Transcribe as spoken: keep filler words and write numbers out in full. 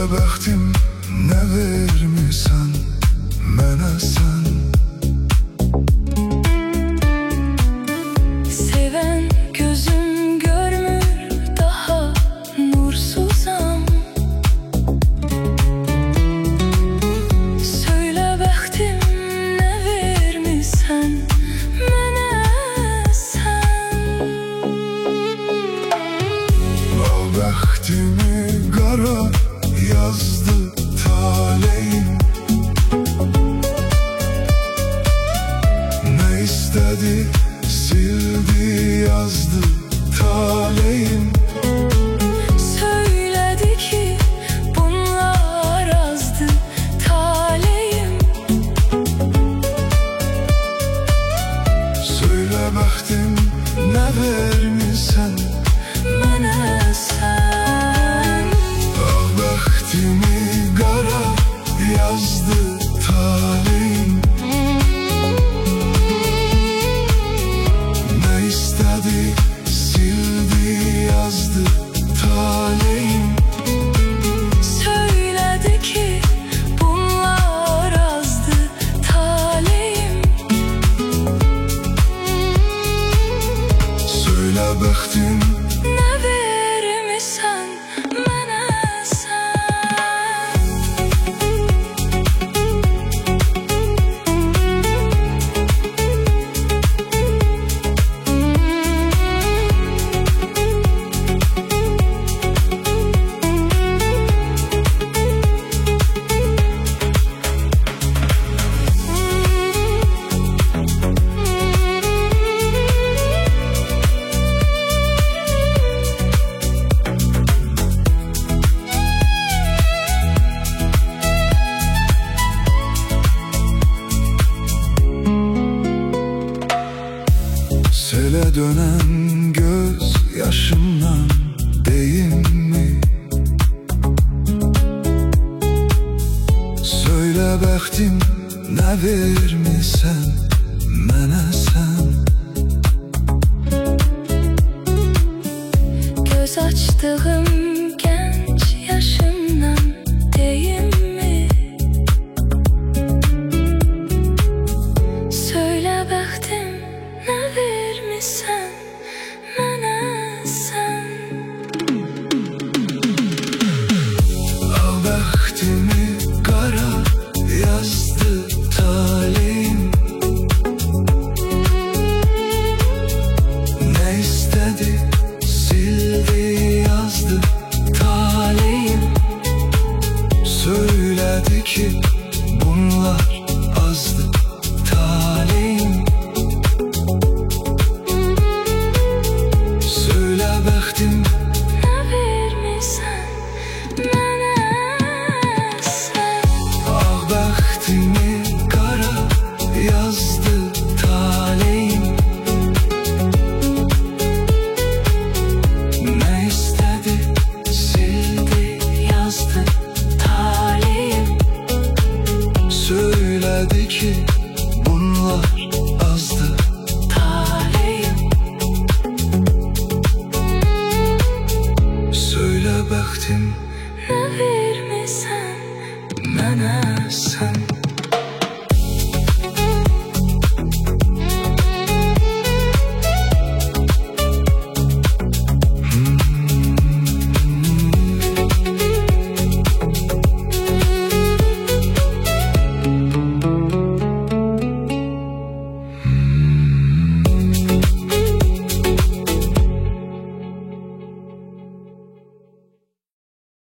bəxtim nə vermisən mənə sən? Seven gözüm görmür, daha nursuzam. Söyle bəxtim nə vermisən mənə sən? Al bəxtimi qara yazdı taleyim, nə istədi sildi yazdı taleyim. Söyledi ki bunlar azdı taleyim. Söyle bəxtim nə vermisən Mənə sən? Al bəxtimi qara yazdı taleyim, nə istədi sildi yazdı taleyim. Söyledi ki bunlar azdı taleyim. Söyle bəxtim Nə vermisən mənə sən? Sele dönen göz yaşımdan deyim mi? Söyle bəxtim nə vermisən mənə sən? Göz açtığım genç yaşımdan deyim mi? Söyle bəxtim nə vermisən mənə sən? Al bəxtimi qara yazdı taleyim, nə istədi sildi yazdı taleyim. Söyledi ki bunlar azdı taleyim. Söyle bəxtim Nə vermisən mənə sən? Ağ bəxtimi qara yazdı taleyim, nə istədi sildi yazdı taleyim. Söyledi ki bunlar azdı taleyim. Söyle bəxtim